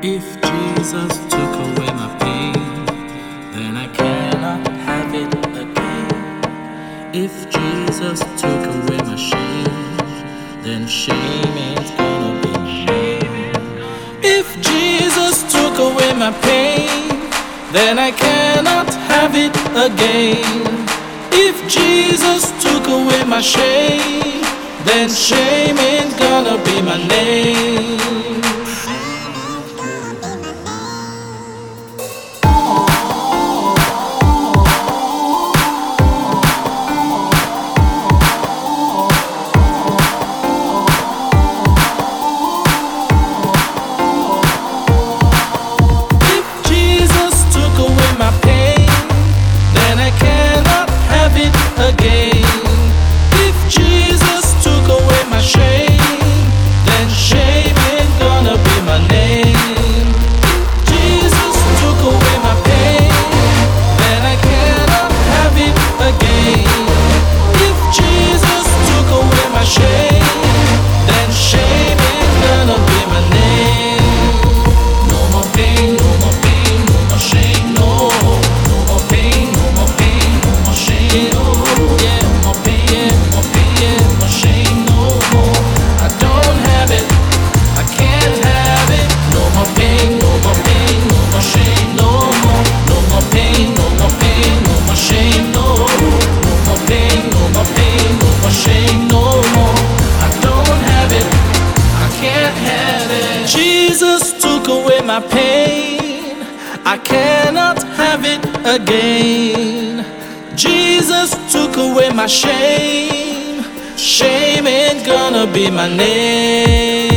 If Jesus took away my pain, then I cannot have it again. If Jesus took away my shame, then shame ain't gonna be my name. If Jesus took away my pain, then I cannot have it again. If Jesus took away my shame, then shame ain't gonna be my name. Jesus took away my pain, I cannot have it again. Jesus took away my shame, shame ain't gonna be my name.